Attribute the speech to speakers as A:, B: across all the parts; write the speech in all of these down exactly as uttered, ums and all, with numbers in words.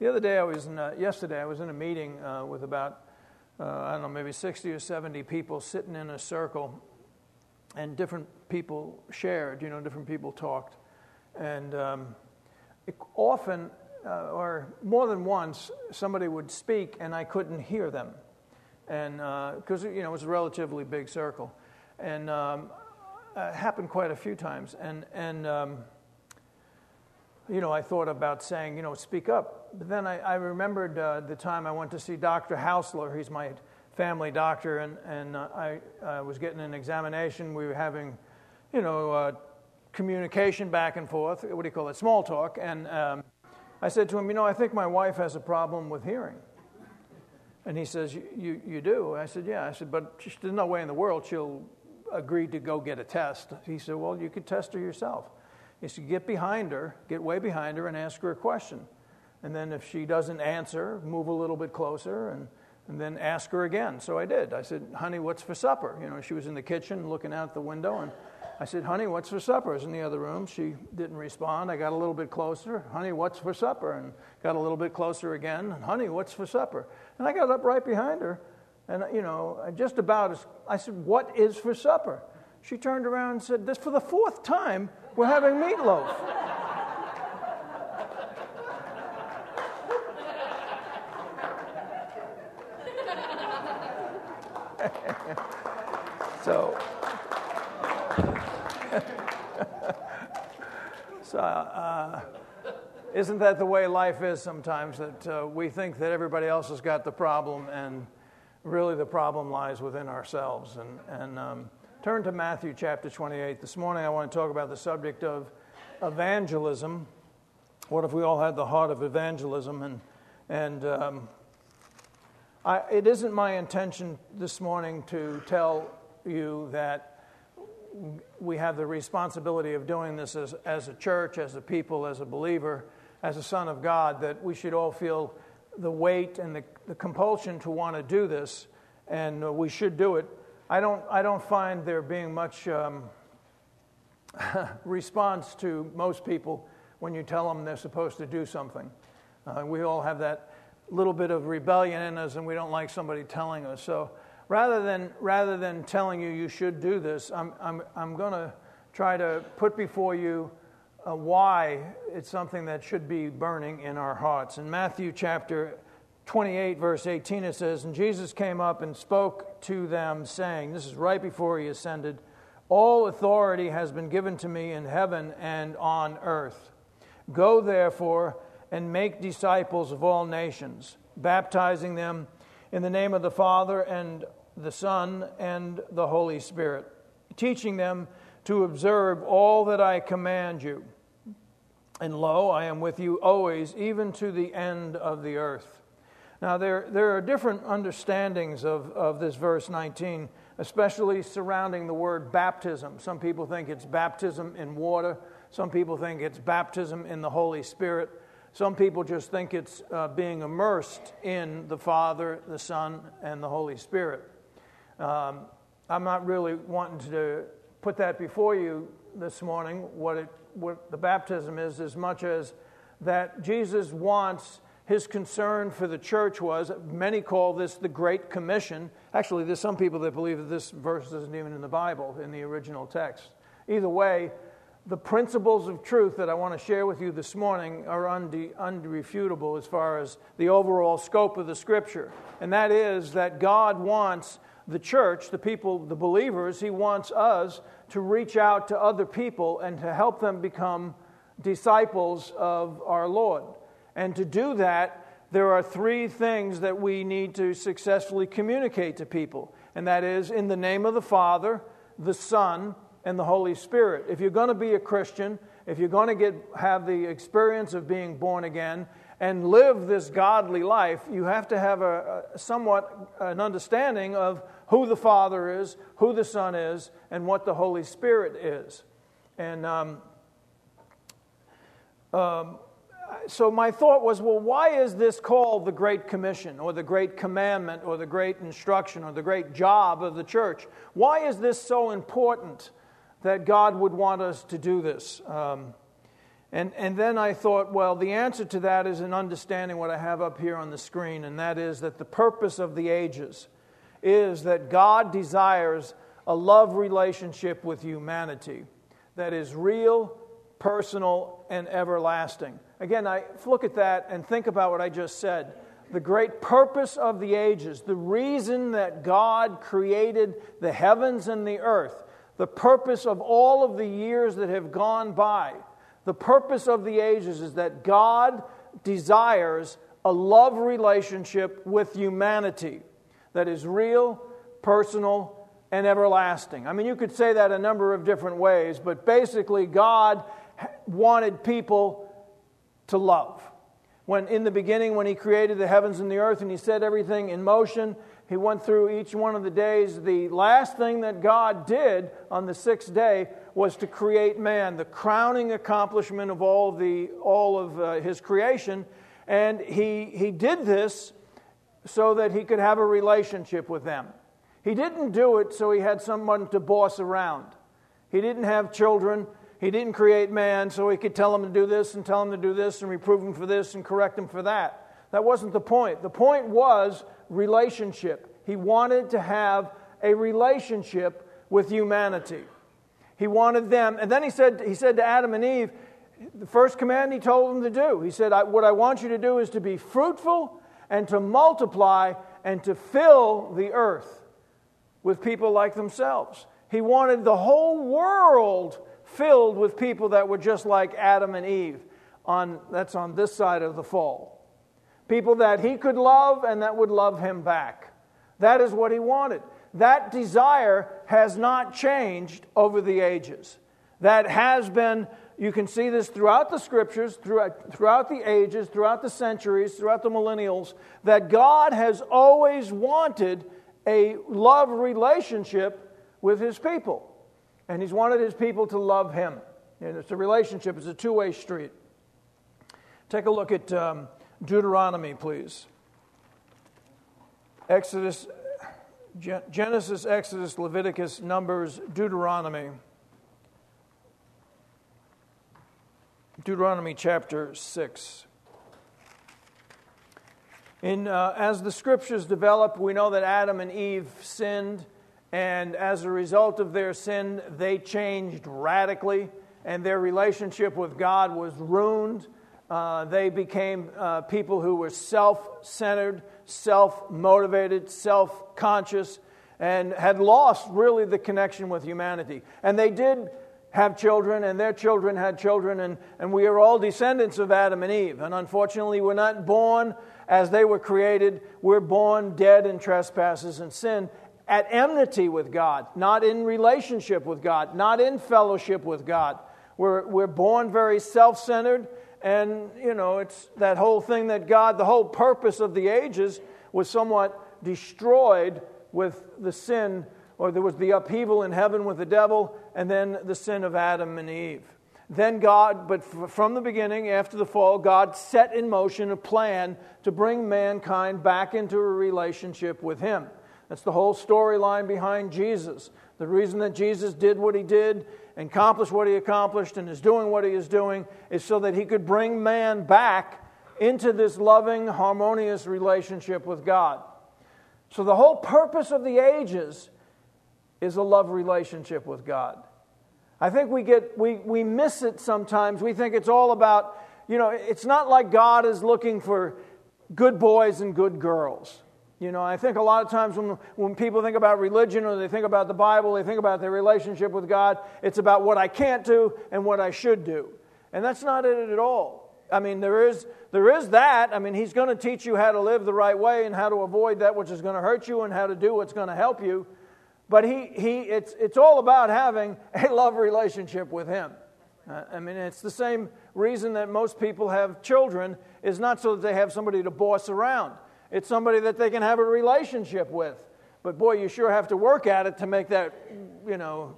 A: The other day I was in, uh, yesterday I was in a meeting uh, with about, uh, I don't know, maybe sixty or seventy people sitting in a circle, and different people shared, you know, different people talked. And um, it, often, uh, or more than once, somebody would speak and I couldn't hear them. And because, uh, you know, it was a relatively big circle. And um, it happened quite a few times. And, and um, you know, I thought about saying, you know, speak up. But then I, I remembered uh, the time I went to see Doctor Hausler. He's my family doctor, and, and uh, I uh, was getting an examination. We were having, you know, uh, communication back and forth. What do you call it? Small talk. And um, I said to him, you know, I think my wife has a problem with hearing. And he says, you, you, you do? I said, yeah. I said, but there's no way in the world she'll agree to go get a test. He said, well, you could test her yourself. He said, get behind her, get way behind her and ask her a question. And then if she doesn't answer, move a little bit closer and, and then ask her again. So I did. I said, honey, what's for supper? You know, she was in the kitchen looking out the window, and I said, honey, what's for supper? I was in the other room. She didn't respond. I got a little bit closer. Honey, what's for supper? And got a little bit closer again. And, honey, what's for supper? And I got up right behind her. And, you know, just about as, I said, what is for supper? She turned around and said, this for the fourth time, we're having meatloaf. so... So, uh, isn't that the way life is sometimes, that uh, we think that everybody else has got the problem, and really the problem lies within ourselves. And, and um, turn to Matthew chapter twenty-eight. This morning I want to talk about the subject of evangelism. What if we all had the heart of evangelism? And, and um, I, it isn't my intention this morning to tell you that we have the responsibility of doing this as, as a church, as a people, as a believer, as a son of God, that we should all feel the weight and the, the compulsion to want to do this, and uh, we should do it. I don't, I don't find there being much um, response to most people when you tell them they're supposed to do something. Uh, we all have that little bit of rebellion in us, and we don't like somebody telling us. So Rather than rather than telling you you should do this, I'm I'm I'm going to try to put before you uh, why it's something that should be burning in our hearts. In Matthew chapter twenty-eight, verse eighteen, it says, "And Jesus came up and spoke to them, saying," this is right before he ascended, "All authority has been given to me in heaven and on earth. Go therefore and make disciples of all nations, baptizing them in the name of the Father and the Son and the Holy Spirit, teaching them to observe all that I command you. And lo, I am with you always, even to the end of the earth." Now, there, there are different understandings of, of this verse nineteen, especially surrounding the word baptism. Some people think it's baptism in water. Some people think it's baptism in the Holy Spirit. Some people just think it's uh, being immersed in the Father, the Son, and the Holy Spirit. Um, I'm not really wanting to put that before you this morning, what it, what the baptism is, as much as that Jesus wants, his concern for the church was, many call this the Great Commission. Actually, there's some people that believe that this verse isn't even in the Bible, in the original text. Either way, the principles of truth that I want to share with you this morning are unde- unrefutable as far as the overall scope of the Scripture. And that is that God wants the church, the people, the believers, he wants us to reach out to other people and to help them become disciples of our Lord. And to do that, there are three things that we need to successfully communicate to people. And that is in the name of the Father, the Son, and the Holy Spirit. If you're going to be a Christian, if you're going to get have the experience of being born again and live this godly life, you have to have a, a somewhat an understanding of who the Father is, who the Son is, and what the Holy Spirit is. And um, um, so my thought was, well, why is this called the Great Commission or the Great Commandment or the Great Instruction or the Great Job of the church? Why is this so important that God would want us to do this? Um, And, and then I thought, well, the answer to that is in understanding what I have up here on the screen, and that is that the purpose of the ages is that God desires a love relationship with humanity that is real, personal, and everlasting. Again, I look at that and think about what I just said. The great purpose of the ages, the reason that God created the heavens and the earth, the purpose of all of the years that have gone by, the purpose of the ages is that God desires a love relationship with humanity that is real, personal, and everlasting. I mean, you could say that a number of different ways, but basically God wanted people to love. When in the beginning, when He created the heavens and the earth and He set everything in motion, He went through each one of the days. The last thing that God did on the sixth day was to create man, the crowning accomplishment of all the all of uh, His creation. And he, he did this so that He could have a relationship with them. He didn't do it so He had someone to boss around. He didn't have children. He didn't create man so He could tell them to do this and tell them to do this and reprove them for this and correct them for that. That wasn't the point. The point was relationship. He wanted to have a relationship with humanity. He wanted them, and then he said, he said to Adam and Eve, the first command He told them to do, He said, what I want you to do is to be fruitful and to multiply and to fill the earth with people like themselves. He wanted the whole world filled with people that were just like Adam and Eve. On that's on this side of the fall. People that He could love and that would love Him back. That is what He wanted. That desire has not changed over the ages. That has been, you can see this throughout the Scriptures, throughout, throughout the ages, throughout the centuries, throughout the millennials, that God has always wanted a love relationship with His people. And He's wanted His people to love Him. And it's a relationship. It's a two-way street. Take a look at um, Deuteronomy, please. Exodus, Genesis, Exodus, Leviticus, Numbers, Deuteronomy. Deuteronomy chapter six. In, uh, as the Scriptures develop, we know that Adam and Eve sinned. And as a result of their sin, they changed radically, and their relationship with God was ruined. Uh, they became uh, people who were self-centered, self-motivated, self-conscious, and had lost really the connection with humanity. And they did have children, and their children had children, and, and we are all descendants of Adam and Eve. And unfortunately, we're not born as they were created. We're born dead in trespasses and sin, at enmity with God, not in relationship with God, not in fellowship with God. We're, we're born very self-centered, and, you know, it's that whole thing that God, the whole purpose of the ages was somewhat destroyed with the sin, or there was the upheaval in heaven with the devil, and then the sin of Adam and Eve. Then God, but from the beginning, after the fall, God set in motion a plan to bring mankind back into a relationship with Him. That's the whole storyline behind Jesus. The reason that Jesus did what He did and accomplished what He accomplished and is doing what He is doing is so that He could bring man back into this loving, harmonious relationship with God. So the whole purpose of the ages is a love relationship with God. I think we get we, we miss it sometimes. We think it's all about, you know, it's not like God is looking for good boys and good girls. You know, I think a lot of times when, when people think about religion or they think about the Bible, they think about their relationship with God, it's about what I can't do and what I should do. And that's not it at all. I mean, there is there is that. I mean, He's going to teach you how to live the right way and how to avoid that which is going to hurt you and how to do what's going to help you. But he he it's it's all about having a love relationship with Him. Uh, I mean, it's the same reason that most people have children is not so that they have somebody to boss around. It's somebody that they can have a relationship with. But boy, you sure have to work at it to make that, you know,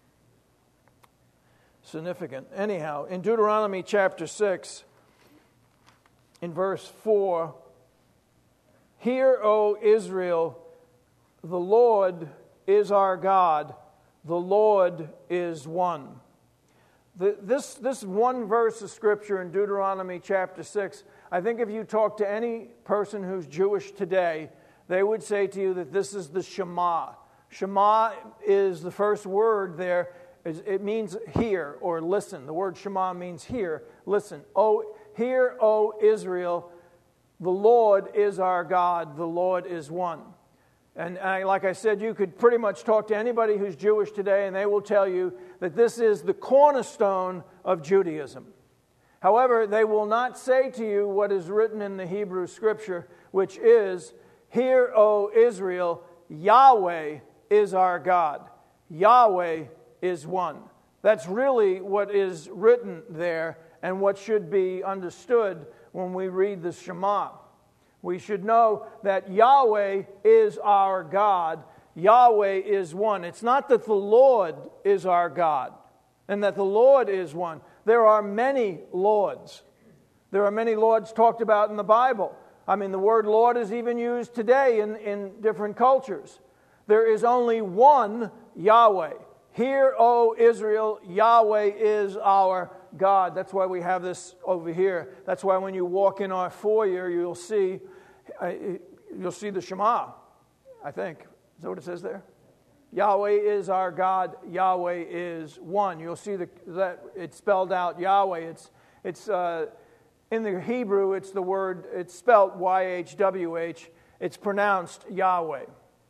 A: significant. Anyhow, in Deuteronomy chapter six, in verse four, "Hear, O Israel, the Lord is our God, the Lord is one. The, this, this one verse of Scripture in Deuteronomy chapter six, I think if you talk to any person who's Jewish today, they would say to you that this is the Shema. Shema is the first word there. It means hear or listen. The word Shema means hear, listen. Oh, hear, O Israel, the Lord is our God, the Lord is one. And I, like I said, you could pretty much talk to anybody who's Jewish today, and they will tell you that this is the cornerstone of Judaism. However, they will not say to you what is written in the Hebrew Scripture, which is, hear, O Israel, Yahweh is our God. Yahweh is one. That's really what is written there and what should be understood when we read the Shema. We should know that Yahweh is our God. Yahweh is one. It's not that the Lord is our God and that the Lord is one. There are many Lords. There are many Lords talked about in the Bible. I mean, the word Lord is even used today in, in different cultures. There is only one Yahweh. Hear, O Israel, Yahweh is our God. That's why we have this over here. That's why when you walk in our foyer, you'll see uh, you'll see the Shema, I think. Is that what it says there? Yahweh is our God. Yahweh is one. You'll see the, that it's spelled out Yahweh. It's it's uh, in the Hebrew. It's the word. It's spelled Y H W H. It's pronounced Yahweh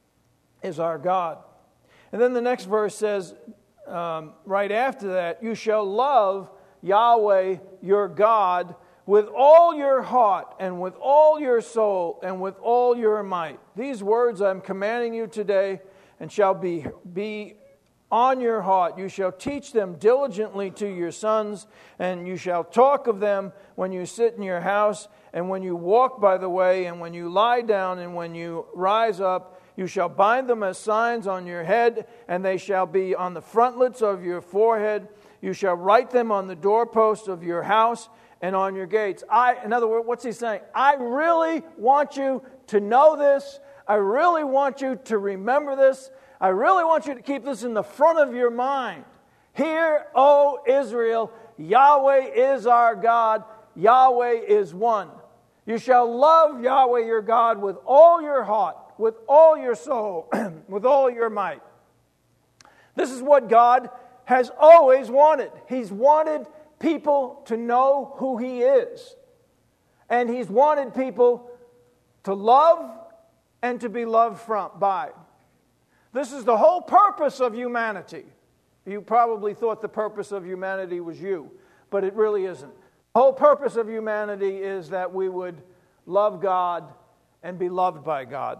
A: is our God. And then the next verse says, um, right after that, you shall love Yahweh your God with all your heart and with all your soul and with all your might. These words I'm commanding you today and shall be, be on your heart. You shall teach them diligently to your sons, and you shall talk of them when you sit in your house and when you walk by the way and when you lie down and when you rise up. You shall bind them as signs on your head, and they shall be on the frontlets of your forehead. You shall write them on the doorposts of your house and on your gates. I, in other words, what's he saying? I really want you to know this. I really want you to remember this. I really want you to keep this in the front of your mind. Hear, O Israel, Yahweh is our God. Yahweh is one. You shall love Yahweh your God with all your heart, with all your soul, with all your might. This is what God has always wanted. He's wanted people to know who He is. And He's wanted people to love and to be loved from by. This is the whole purpose of humanity. You probably thought the purpose of humanity was you, but it really isn't. The whole purpose of humanity is that we would love God and be loved by God.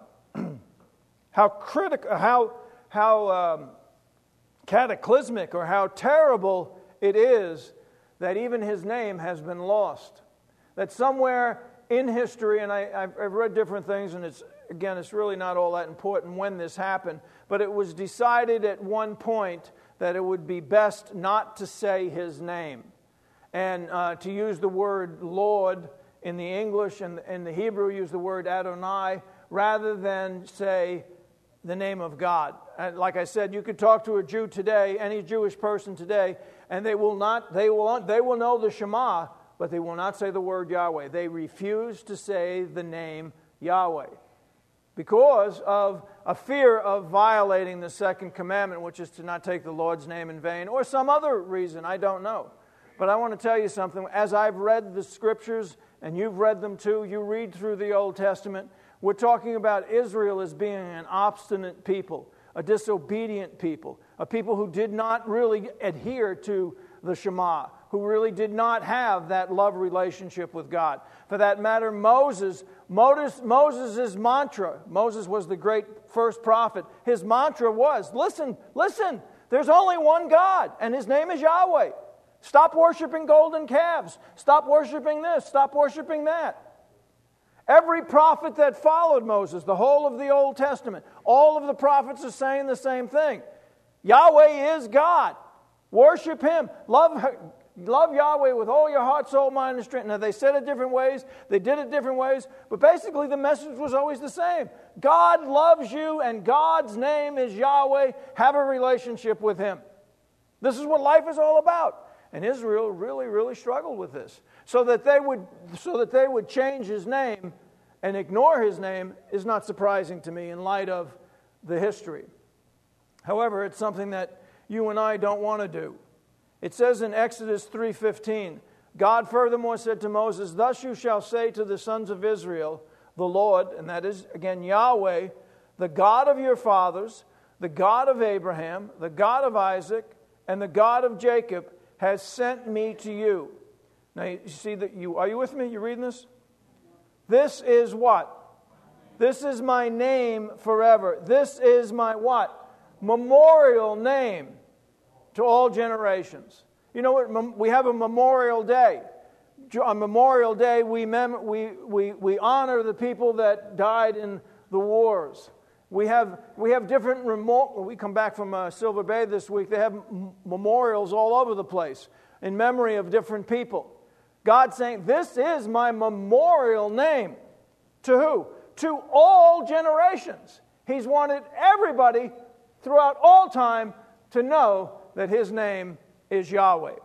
A: How critical, how how um, cataclysmic, or how terrible it is that even His name has been lost. That somewhere in history, and I, I've, I've read different things, and it's again, it's really not all that important when this happened, but it was decided at one point that it would be best not to say His name, and uh, to use the word Lord in the English, and in the Hebrew use the word Adonai, rather than say the name of God. And like I said, you could talk to a Jew today, any Jewish person today, and they will not, they will, they will know the Shema, but they will not say the word Yahweh. They refuse to say the name Yahweh because of a fear of violating the second commandment, which is to not take the Lord's name in vain, or some other reason, I don't know. But I want to tell you something. As I've read the Scriptures, and you've read them too, you read through the Old Testament, we're talking about Israel as being an obstinate people, a disobedient people, a people who did not really adhere to the Shema, who really did not have that love relationship with God. For that matter, Moses, Moses, Moses' mantra, Moses was the great first prophet, his mantra was, listen, listen, there's only one God, and His name is Yahweh. Stop worshiping golden calves. Stop worshiping this. Stop worshiping that. Every prophet that followed Moses, the whole of the Old Testament, all of the prophets are saying the same thing. Yahweh is God. Worship Him. Love, love Yahweh with all your heart, soul, mind, and strength. Now, they said it different ways. They did it different ways. But basically, the message was always the same. God loves you, and God's name is Yahweh. Have a relationship with Him. This is what life is all about. And Israel really, really struggled with this. So that they would, so that they would change his name and ignore his name is not surprising to me in light of the history. However, it's something that you and I don't want to do. It says in Exodus three fifteen, God furthermore said to Moses, thus you shall say to the sons of Israel, the Lord, and that is, again, Yahweh, the God of your fathers, the God of Abraham, the God of Isaac, and the God of Jacob has sent me to you. Now, you see that you, are you with me? You reading this? This is what? This is my name forever. This is my what? Memorial name to all generations. You know what? We have a Memorial Day. On Memorial Day, we, mem- we, we, we honor the people that died in the wars. We have we have different remote. We come back from uh, Silver Bay this week. They have m- memorials all over the place in memory of different people. God's saying, this is my memorial name. To who? To all generations. He's wanted everybody throughout all time to know that his name is Yahweh.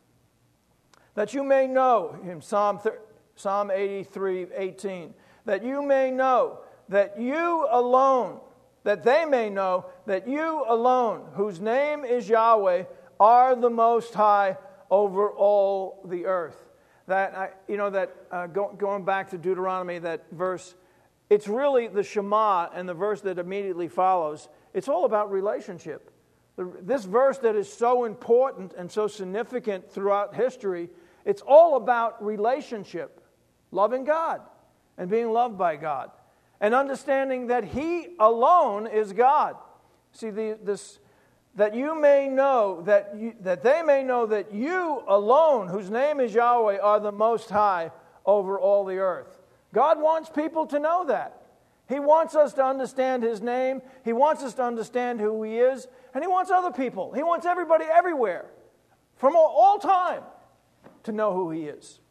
A: That you may know, in Psalm, Psalm eighty-three eighteen, that you may know that you alone, that they may know that you alone, whose name is Yahweh, are the Most High over all the earth. That, I, you know, that uh, go, going back to Deuteronomy, that verse, it's really the Shema and the verse that immediately follows. It's all about relationship. The, this verse that is so important and so significant throughout history, it's all about relationship, loving God and being loved by God. And understanding that He alone is God. See, the, this, that you may know, that, you, that they may know that you alone, whose name is Yahweh, are the Most High over all the earth. God wants people to know that. He wants us to understand His name. He wants us to understand who He is. And He wants other people. He wants everybody everywhere, from all, all time, to know who He is.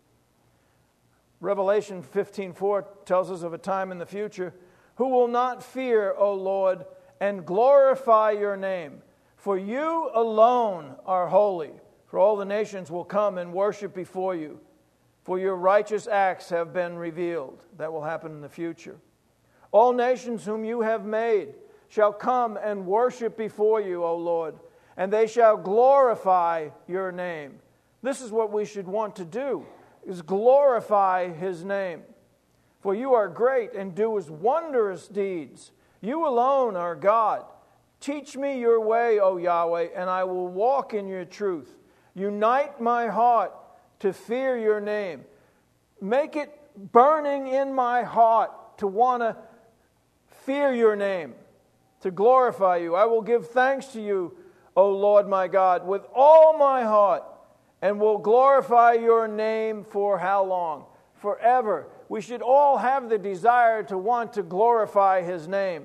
A: Revelation fifteen four tells us of a time in the future, who will not fear, O Lord, and glorify your name. For you alone are holy, for all the nations will come and worship before you. For your righteous acts have been revealed. That will happen in the future. All nations whom you have made shall come and worship before you, O Lord, and they shall glorify your name. This is what we should want to do, is glorify His name. For you are great and do His wondrous deeds. You alone are God. Teach me your way, O Yahweh, and I will walk in your truth. Unite my heart to fear your name. Make it burning in my heart to want to fear your name, to glorify you. I will give thanks to you, O Lord my God, with all my heart, and will glorify your name for how long? Forever. We should all have the desire to want to glorify His name.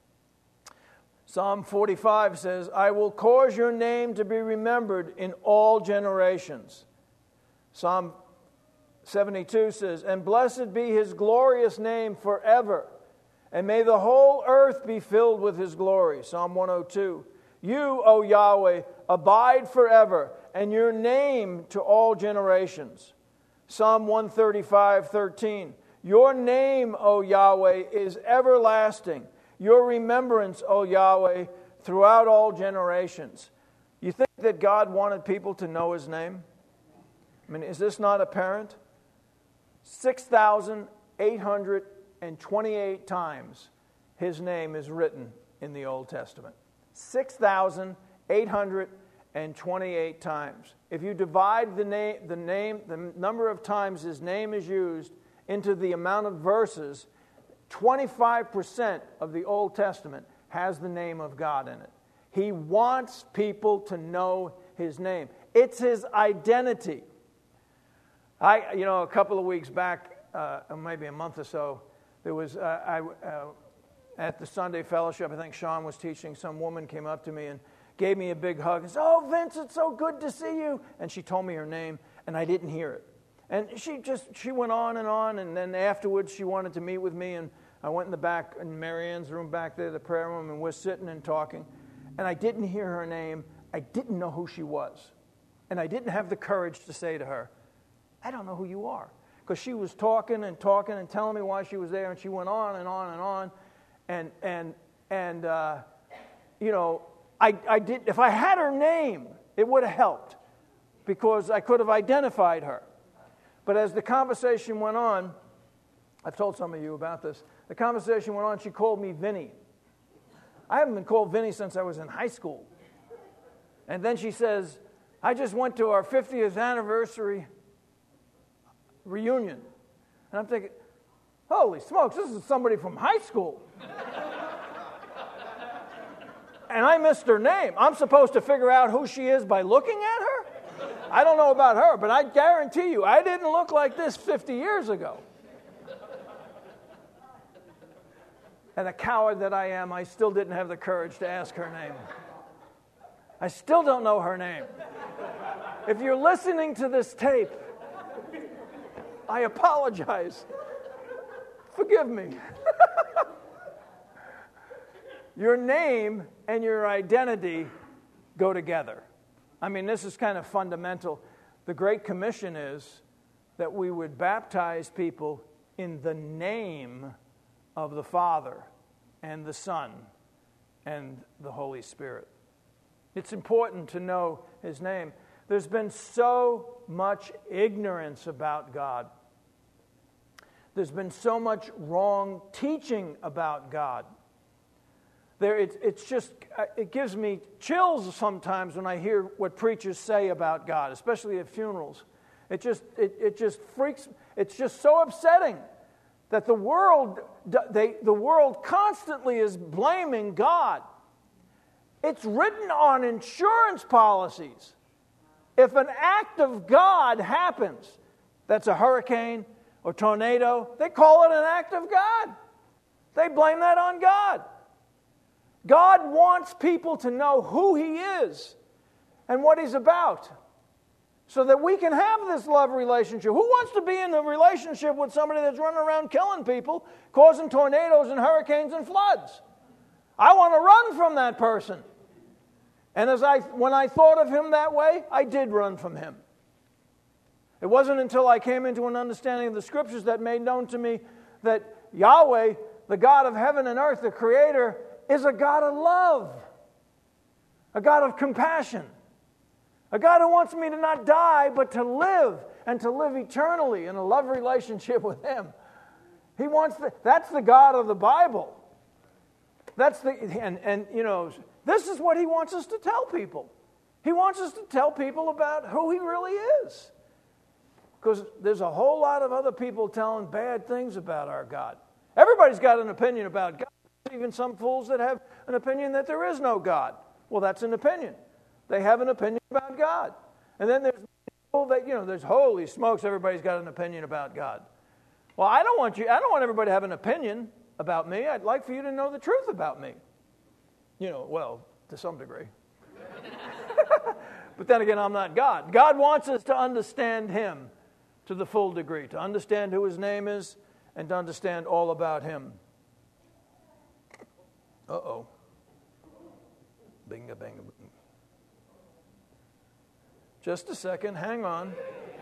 A: Psalm forty-five says, I will cause your name to be remembered in all generations. Psalm seventy-two says, and blessed be His glorious name forever, and may the whole earth be filled with His glory. Psalm one oh two, you, O Yahweh, abide forever, and your name to all generations. Psalm one thirty-five thirteen, your name, O Yahweh, is everlasting. Your remembrance, O Yahweh, throughout all generations. You think that God wanted people to know His name? I mean, is this not apparent? six thousand eight hundred twenty-eight times His name is written in the Old Testament. six thousand eight hundred twenty-eight times. If you divide the name, the name, the number of times His name is used into the amount of verses, twenty-five percent of the Old Testament has the name of God in it. He wants people to know His name. It's His identity. I, you know, a couple of weeks back, uh, maybe a month or so, there was, uh, I, uh, at the Sunday fellowship, I think Sean was teaching, some woman came up to me and gave me a big hug and said, oh, Vince, it's so good to see you. And she told me her name, and I didn't hear it. And she just, she went on and on, and then afterwards she wanted to meet with me, and I went in the back, in Marianne's room back there, the prayer room, and we're sitting and talking, and I didn't hear her name. I didn't know who she was. And I didn't have the courage to say to her, I don't know who you are. Because she was talking and talking and telling me why she was there, and she went on and on and on. And, and, and uh, you know, I, I did. If I had her name, it would have helped, because I could have identified her. But as the conversation went on, I've told some of you about this. The conversation went on, she called me Vinny. I haven't been called Vinny since I was in high school. And then she says, I just went to our fiftieth anniversary reunion. And I'm thinking, holy smokes, this is somebody from high school. And I missed her name. I'm supposed to figure out who she is by looking at her? I don't know about her, but I guarantee you, I didn't look like this fifty years ago. And a coward that I am, I still didn't have the courage to ask her name. I still don't know her name. If you're listening to this tape, I apologize. Forgive me. Your name and your identity go together. I mean, this is kind of fundamental. The Great Commission is that we would baptize people in the name of the Father and the Son and the Holy Spirit. It's important to know His name. There's been so much ignorance about God. There's been so much wrong teaching about God. There, it, it's just, it gives me chills sometimes when I hear what preachers say about God, especially at funerals. It just, it, it just freaks, it's just so upsetting that the world, they, the world constantly is blaming God. It's written on insurance policies. If an act of God happens, that's a hurricane or tornado, they call it an act of God. They blame that on God. God wants people to know who He is and what He's about, so that we can have this love relationship. Who wants to be in a relationship with somebody that's running around killing people, causing tornadoes and hurricanes and floods? I want to run from that person. And as I, when I thought of him that way, I did run from him. It wasn't until I came into an understanding of the Scriptures that made known to me that Yahweh, the God of heaven and earth, the Creator, is a God of love, a God of compassion, a God who wants me to not die, but to live, and to live eternally in a love relationship with Him. He wants the, that's the God of the Bible. That's the, and, and you know, this is what He wants us to tell people. He wants us to tell people about who He really is. Because there's a whole lot of other people telling bad things about our God. Everybody's got an opinion about God. Even some fools that have an opinion that there is no God. Well, that's an opinion. They have an opinion about God. And then there's people that, you know, there's holy smokes, everybody's got an opinion about God. Well, I don't want you, I don't want everybody to have an opinion about me. I'd like for you to know the truth about me. You know, well, to some degree. But then again, I'm not God. God wants us to understand Him to the full degree, to understand who His name is and to understand all about Him. Uh-oh. Binga, binga, binga. Just a second. Hang on.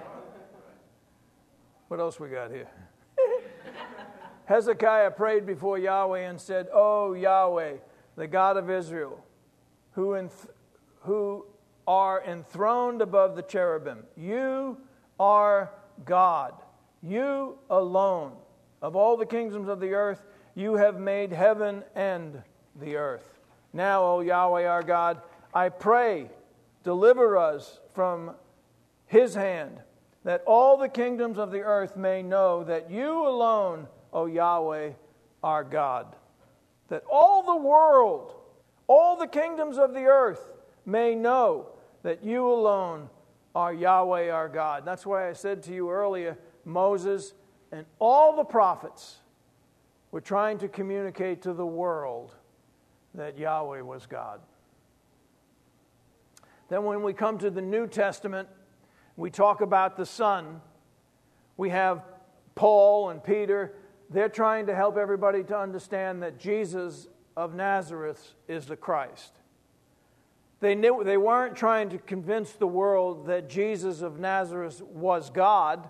A: What else we got here? Hezekiah prayed before Yahweh and said, "O Yahweh, the God of Israel, who, enth- who are enthroned above the cherubim, you are God. You alone, of all the kingdoms of the earth, you have made heaven and the earth. Now, O Yahweh our God, I pray, deliver us from His hand, that all the kingdoms of the earth may know that you alone, O Yahweh, are God. That all the world, all the kingdoms of the earth may know that you alone are Yahweh our God." That's why I said to you earlier, Moses and all the prophets were trying to communicate to the world that Yahweh was God. Then when we come to the New Testament, we talk about the Son. We have Paul and Peter. They're trying to help everybody to understand that Jesus of Nazareth is the Christ. They knew they weren't trying to convince the world that Jesus of Nazareth was God.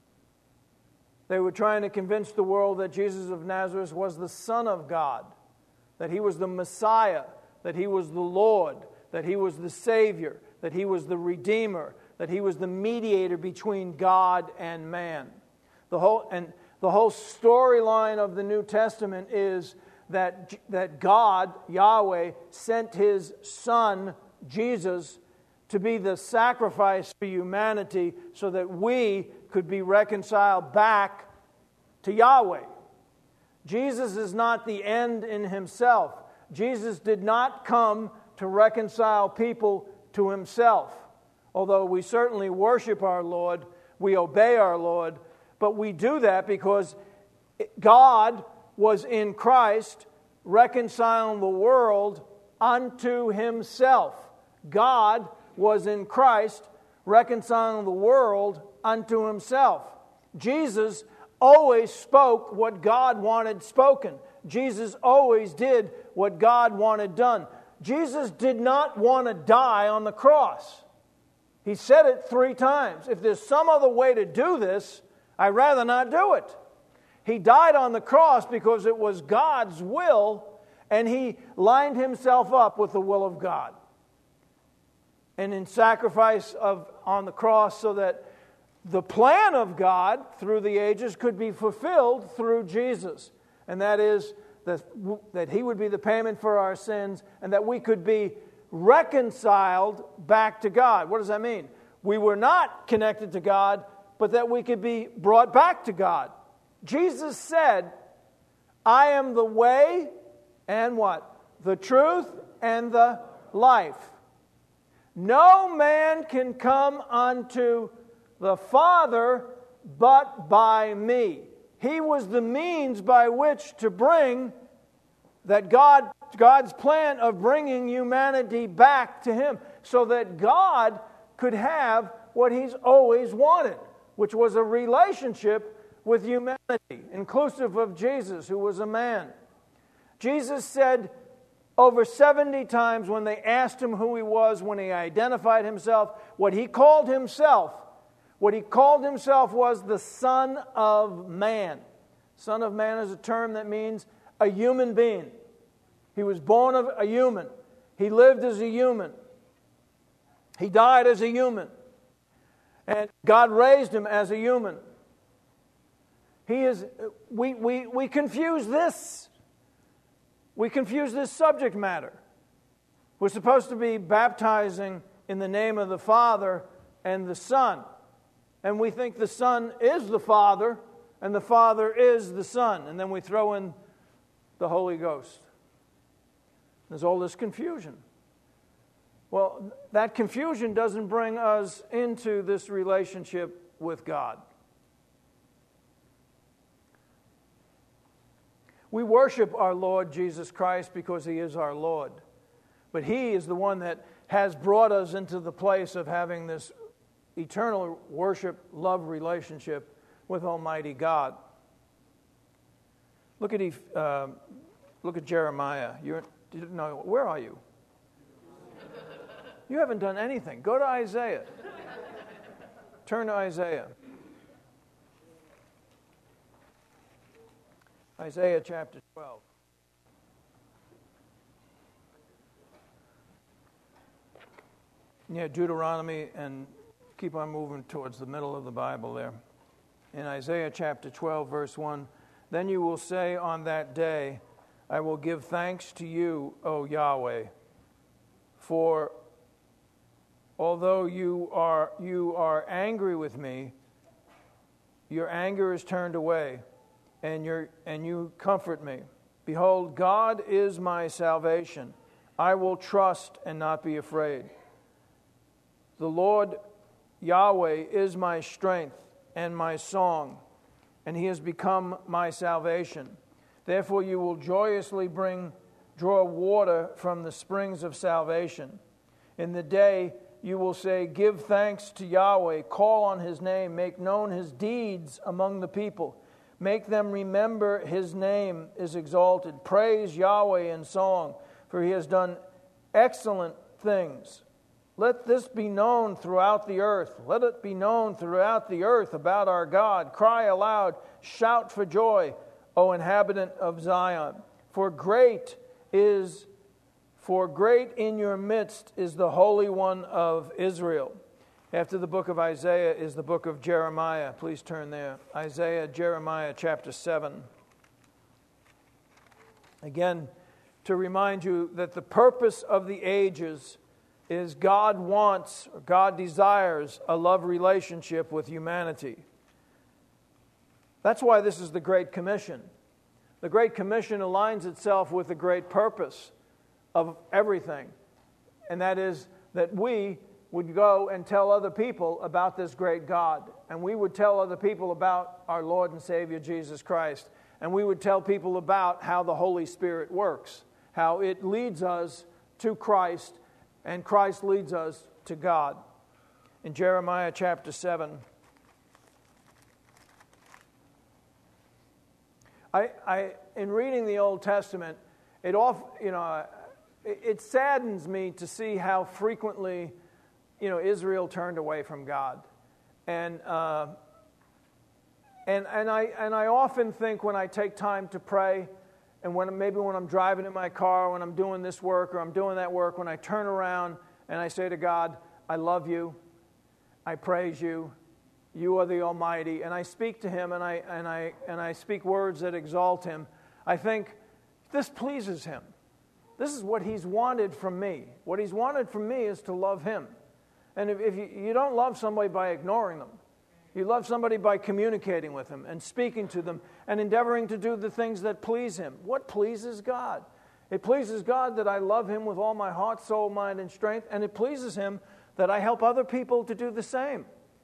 A: They were trying to convince the world that Jesus of Nazareth was the Son of God, that he was the Messiah, that he was the Lord, that he was the Savior, that he was the Redeemer, that he was the mediator between God and man. The whole and the whole storyline of the New Testament is that, that God, Yahweh, sent his Son, Jesus, to be the sacrifice for humanity so that we could be reconciled back to Yahweh. Jesus is not the end in himself. Jesus did not come to reconcile people to himself. Although we certainly worship our Lord, we obey our Lord, but we do that because God was in Christ reconciling the world unto himself. God was in Christ reconciling the world unto himself. Jesus always spoke what God wanted spoken. Jesus always did what God wanted done. Jesus did not want to die on the cross. He said it three times. If there's some other way to do this, I'd rather not do it. He died on the cross because it was God's will, and he lined himself up with the will of God. And in sacrifice of on the cross so that the plan of God through the ages could be fulfilled through Jesus. And that is that, that he would be the payment for our sins and that we could be reconciled back to God. What does that mean? We were not connected to God, but that we could be brought back to God. Jesus said, I am the way and what? The truth and the life. No man can come unto the Father but by me. He was the means by which to bring that God, God's plan of bringing humanity back to him so that God could have what he's always wanted, which was a relationship with humanity, inclusive of Jesus, who was a man. Jesus said over seventy times when they asked him who he was, when he identified himself, what he called himself, what he called himself was the Son of Man. Son of Man is a term that means a human being. He was born of a human. He lived as a human. He died as a human. And God raised him as a human. He is, we, we, we confuse this. We confuse this subject matter. We're supposed to be baptizing in the name of the Father and the Son. And we think the Son is the Father and the Father is the Son. And then we throw in the Holy Ghost. There's all this confusion. Well, that confusion doesn't bring us into this relationship with God. We worship our Lord Jesus Christ because he is our Lord. But he is the one that has brought us into the place of having this eternal worship, love relationship with Almighty God. Look at uh, look at Jeremiah. You're, no, where are you? You haven't done anything. Go to Isaiah. Turn to Isaiah. Isaiah chapter twelve. Yeah, Deuteronomy, and keep on moving towards the middle of the Bible there. In Isaiah chapter twelve, verse one, then you will say on that day, I will give thanks to you, O Yahweh, for although you are you are angry with me, your anger is turned away, and your and you comfort me. Behold, God is my salvation. I will trust and not be afraid. The Lord Yahweh is my strength and my song, and he has become my salvation. Therefore you will joyously bring draw water from the springs of salvation. In the day you will say, give thanks to Yahweh, call on his name, make known his deeds among the people. Make them remember his name is exalted. Praise Yahweh in song, for he has done excellent things. Let this be known throughout the earth. Let it be known throughout the earth about our God. Cry aloud, shout for joy, O inhabitant of Zion. For great is, for great in your midst is the Holy One of Israel. After the book of Isaiah is the book of Jeremiah. Please turn there. Isaiah, Jeremiah, chapter seven. Again, to remind you that the purpose of the ages is God wants, or God desires a love relationship with humanity. That's why this is the Great Commission. The Great Commission aligns itself with the great purpose of everything, and that is that we would go and tell other people about this great God, and we would tell other people about our Lord and Savior Jesus Christ, and we would tell people about how the Holy Spirit works, how it leads us to Christ, and Christ leads us to God. In Jeremiah chapter seven, I, I in reading the Old Testament, it off, you know, it, it saddens me to see how frequently, you know, Israel turned away from God, and uh, and and I and I often think when I take time to pray, and when maybe when I'm driving in my car, when I'm doing this work or I'm doing that work, when I turn around and I say to God, I love you, I praise you, you are the Almighty, and I speak to Him and I and I and I speak words that exalt Him, I think this pleases Him. This is what He's wanted from me. What He's wanted from me is to love Him. And if, if you, you don't love somebody by ignoring them, you love somebody by communicating with them and speaking to them and endeavoring to do the things that please Him. What pleases God? It pleases God that I love Him with all my heart, soul, mind, and strength, and it pleases Him that I help other people to do the same.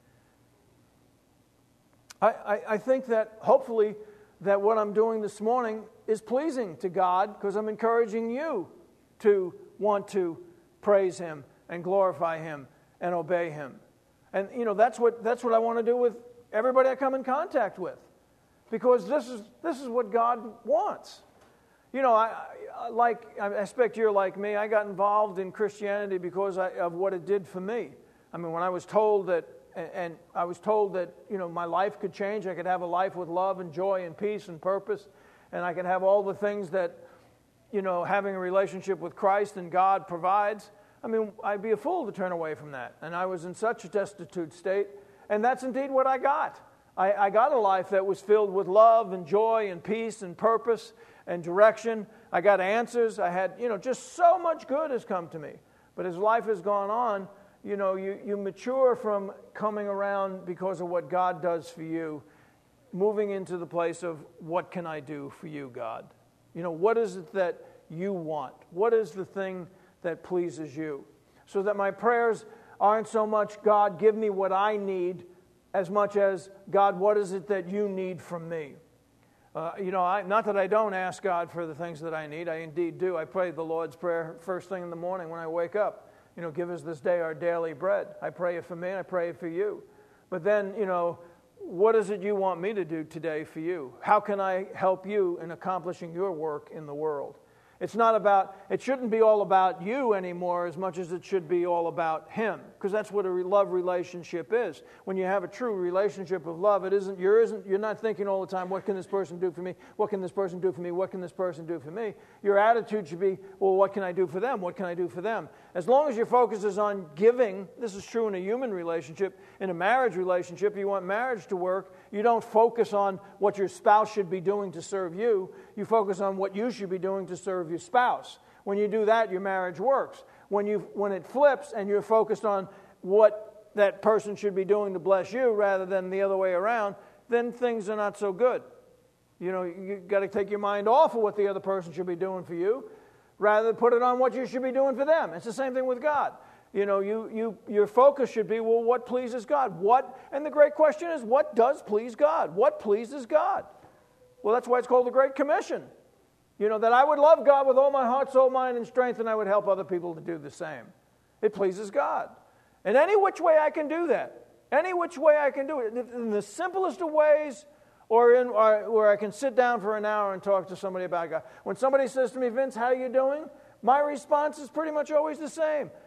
A: I, I, I think that hopefully that what I'm doing this morning is pleasing to God because I'm encouraging you to want to praise Him and glorify Him and obey Him. And, you know, that's what that's what I want to do with everybody I come in contact with, because this is this is what God wants. You know, I, I like I expect you're like me. I got involved in Christianity because I, of what it did for me. I mean, when I was told that, and, and I was told that, you know, my life could change. I could have a life with love and joy and peace and purpose, and I could have all the things that, you know, having a relationship with Christ and God provides. I mean, I'd be a fool to turn away from that. And I was in such a destitute state, and that's indeed what I got. I, I got a life that was filled with love and joy and peace and purpose and direction. I got answers. I had, you know, just so much good has come to me. But as life has gone on, you know, you, you mature from coming around because of what God does for you, moving into the place of what can I do for you, God? You know, what is it that you want? What is the thing that pleases you? So that my prayers aren't so much, God, give me what I need, as much as, God, what is it that you need from me? Uh, you know, I, not that I don't ask God for the things that I need. I indeed do. I pray the Lord's Prayer first thing in the morning when I wake up. You know, give us this day our daily bread. I pray it for me and I pray it for you. But then, you know, what is it you want me to do today for you? How can I help you in accomplishing your work in the world? It's not about, it shouldn't be all about you anymore as much as it should be all about Him, because that's what a love relationship is. When you have a true relationship of love, it isn't, you're, isn't, you're not thinking all the time, what can this person do for me? What can this person do for me? What can this person do for me? Your attitude should be, well, what can I do for them? What can I do for them? As long as your focus is on giving, this is true in a human relationship. In a marriage relationship, you want marriage to work, you don't focus on what your spouse should be doing to serve you. You focus on what you should be doing to serve your spouse. When you do that, your marriage works. When you when it flips and you're focused on what that person should be doing to bless you rather than the other way around, then things are not so good. You know, you've got to take your mind off of what the other person should be doing for you rather than put it on what you should be doing for them. It's the same thing with God. You know, you, you, your focus should be, well, what pleases God? What? And the great question is, what does please God? What pleases God? Well, that's why it's called the Great Commission. You know, that I would love God with all my heart, soul, mind, and strength, and I would help other people to do the same. It pleases God. And any which way I can do that, any which way I can do it, in the simplest of ways, or in or, where I can sit down for an hour and talk to somebody about God. When somebody says to me, Vince, how are you doing? My response is pretty much always the same.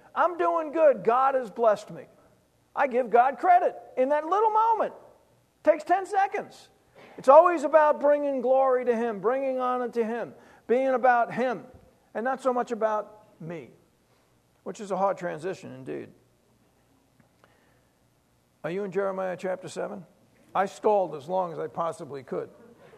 A: I'm doing good. God has blessed me. I give God credit in that little moment. It takes ten seconds. It's always about bringing glory to Him, bringing honor to Him, being about Him, and not so much about me, which is a hard transition indeed. Are you in Jeremiah chapter seven? I stalled as long as I possibly could.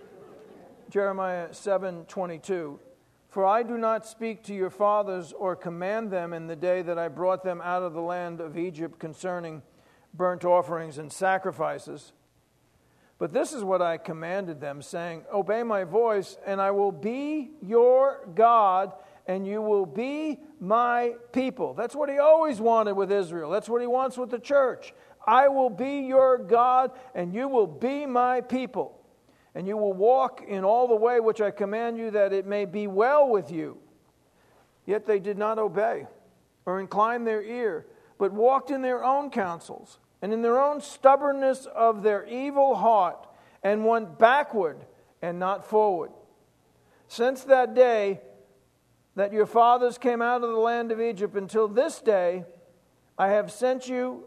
A: Jeremiah seven twenty-two. For I do not speak to your fathers or command them in the day that I brought them out of the land of Egypt concerning burnt offerings and sacrifices. But this is what I commanded them, saying, obey my voice, and I will be your God, and you will be my people. That's what He always wanted with Israel. That's what He wants with the church. I will be your God, and you will be my people. And you will walk in all the way which I command you, that it may be well with you. Yet they did not obey or incline their ear, but walked in their own counsels and in their own stubbornness of their evil heart, and went backward and not forward. Since that day that your fathers came out of the land of Egypt until this day, I have sent you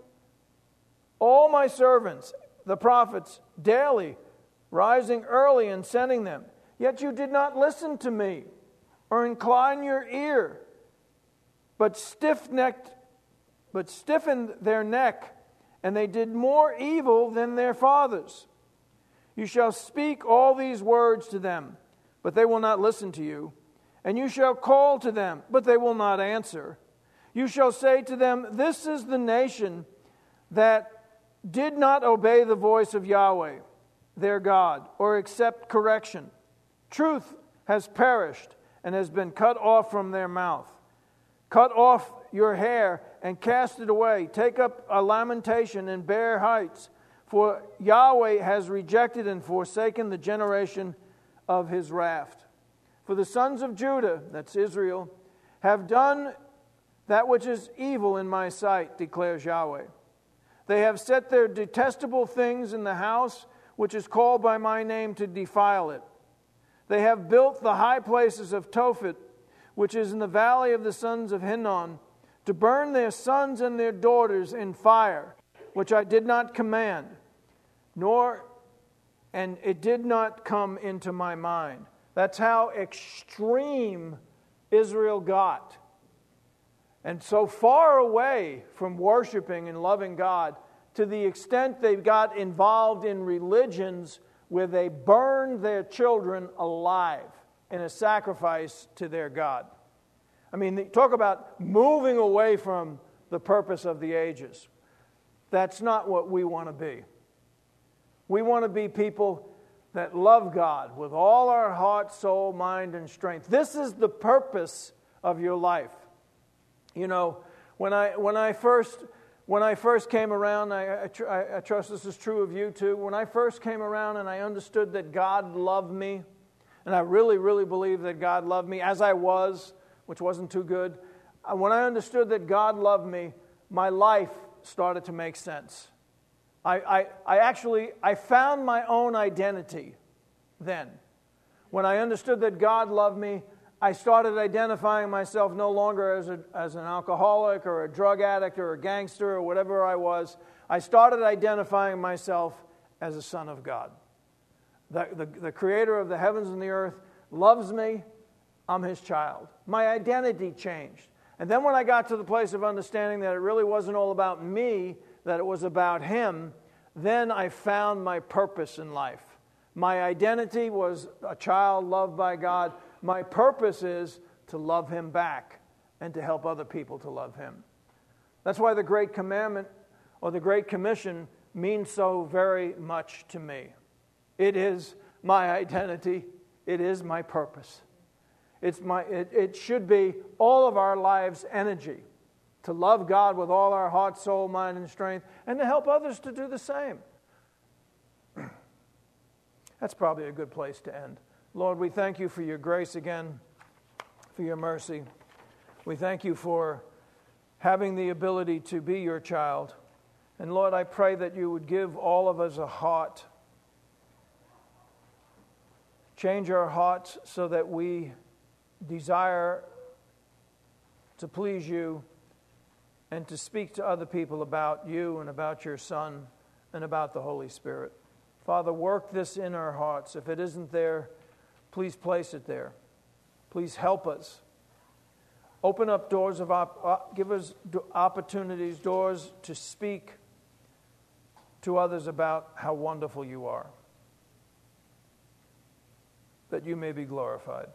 A: all my servants, the prophets, daily, rising early and sending them. Yet you did not listen to me or incline your ear, but stiff-necked, but stiffened their neck, and they did more evil than their fathers. You shall speak all these words to them, but they will not listen to you. And you shall call to them, but they will not answer. You shall say to them, this is the nation that did not obey the voice of Yahweh, their God, or accept correction. Truth has perished and has been cut off from their mouth. Cut off your hair and cast it away. Take up a lamentation in bare heights. For Yahweh has rejected and forsaken the generation of His wrath. For the sons of Judah, that's Israel, have done that which is evil in my sight, declares Yahweh. They have set their detestable things in the house which is called by my name, to defile it. They have built the high places of Tophet, which is in the valley of the sons of Hinnom, to burn their sons and their daughters in fire, which I did not command, nor, and it did not come into my mind. That's how extreme Israel got. And so far away from worshiping and loving God, to the extent they got involved in religions where they burned their children alive in a sacrifice to their God. I mean, talk about moving away from the purpose of the ages. That's not what we want to be. We want to be people that love God with all our heart, soul, mind, and strength. This is the purpose of your life. You know, when I when I first when I first came around, I, I, I trust this is true of you too. When I first came around and I understood that God loved me, and I really, really believe that God loved me as I was, which wasn't too good. When I understood that God loved me, my life started to make sense. I, I, I actually, I found my own identity then. When I understood that God loved me, I started identifying myself no longer as, a, as an alcoholic or a drug addict or a gangster or whatever I was. I started identifying myself as a son of God. The, the, the creator of the heavens and the earth loves me. I'm His child. My identity changed. And then when I got to the place of understanding that it really wasn't all about me, that it was about Him, then I found my purpose in life. My identity was a child loved by God. My purpose is to love Him back and to help other people to love Him. That's why the Great Commandment or the Great Commission means so very much to me. It is my identity. It is my purpose. It's my. It, it should be all of our lives' energy to love God with all our heart, soul, mind, and strength, and to help others to do the same. That's probably a good place to end. Lord, we thank You for Your grace again, for Your mercy. We thank You for having the ability to be Your child. And Lord, I pray that You would give all of us a heart. Change our hearts so that we desire to please You and to speak to other people about you and about your Son and about the Holy Spirit. Father, work this in our hearts. If it isn't there, please place it there. Please help us. Open up doors of, op- give us opportunities, doors to speak to others about how wonderful you are, that you may be glorified.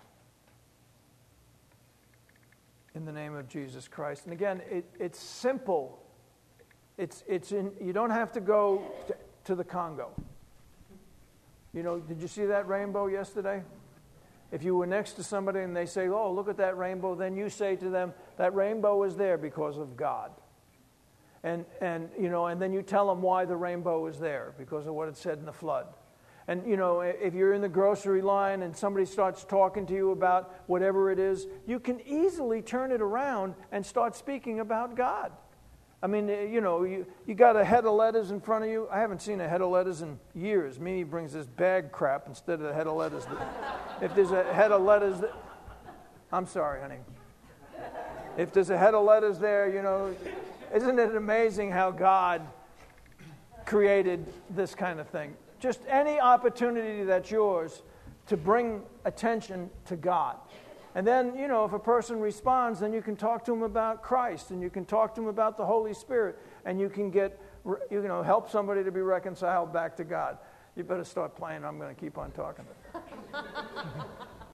A: In the name of Jesus Christ. And again, it, it's simple. It's it's in. You don't have to go to, to the Congo. You know, did you see that rainbow yesterday? If you were next to somebody and they say, "Oh, look at that rainbow," then you say to them, "That rainbow is there because of God." And and you know, and then you tell them why the rainbow is there, because of what it said in the flood. And, you know, if you're in the grocery line and somebody starts talking to you about whatever it is, you can easily turn it around and start speaking about God. I mean, you know, you, you got a head of lettuce in front of you. I haven't seen a head of lettuce in years. Mimi brings this bag crap instead of the head of lettuce. If there's a head of lettuce, that, I'm sorry, honey. If there's a head of lettuce there, you know, isn't it amazing how God created this kind of thing? Just any opportunity that's yours to bring attention to God. And then, you know, if a person responds, then you can talk to them about Christ, and you can talk to them about the Holy Spirit, and you can get, you know, help somebody to be reconciled back to God. You better start playing. I'm going to keep on talking.